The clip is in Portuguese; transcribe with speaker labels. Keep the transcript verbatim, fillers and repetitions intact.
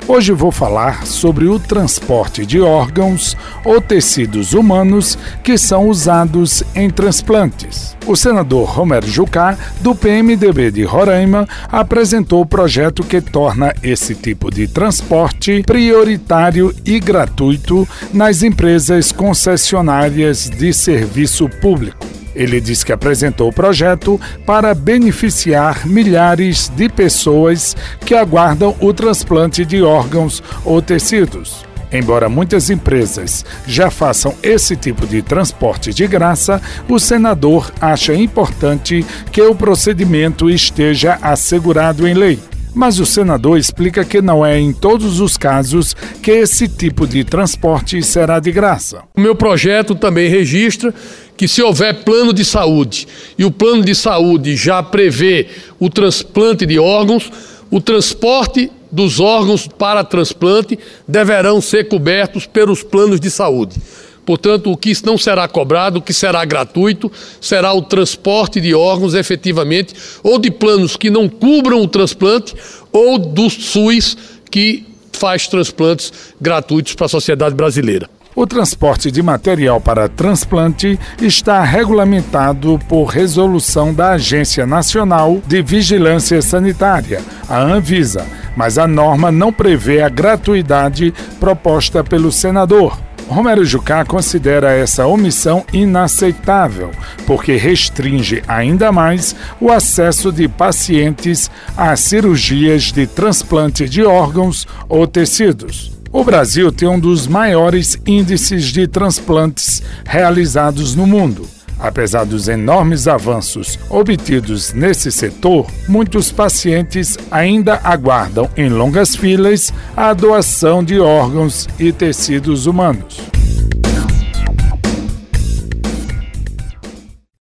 Speaker 1: Hoje vou falar sobre o transporte de órgãos ou tecidos humanos que são usados em transplantes. O senador Romero Jucá, do P M D B de Roraima, apresentou o projeto que torna esse tipo de transporte prioritário e gratuito nas empresas concessionárias de serviço público. Ele diz que apresentou o projeto para beneficiar milhares de pessoas que aguardam o transplante de órgãos ou tecidos. Embora muitas empresas já façam esse tipo de transporte de graça, o senador acha importante que o procedimento esteja assegurado em lei. Mas o senador explica que não é em todos os casos que esse tipo de transporte será de graça.
Speaker 2: O meu projeto também registra que se houver plano de saúde e o plano de saúde já prevê o transplante de órgãos, o transporte dos órgãos para transplante deverão ser cobertos pelos planos de saúde. Portanto, o que não será cobrado, o que será gratuito, será o transporte de órgãos efetivamente, ou de planos que não cubram o transplante, ou do SUS que faz transplantes gratuitos para a sociedade brasileira.
Speaker 1: O transporte de material para transplante está regulamentado por resolução da Agência Nacional de Vigilância Sanitária, a Anvisa, mas a norma não prevê a gratuidade proposta pelo senador. Romero Jucá considera essa omissão inaceitável, porque restringe ainda mais o acesso de pacientes a cirurgias de transplante de órgãos ou tecidos. O Brasil tem um dos maiores índices de transplantes realizados no mundo. Apesar dos enormes avanços obtidos nesse setor, muitos pacientes ainda aguardam em longas filas a doação de órgãos e tecidos humanos.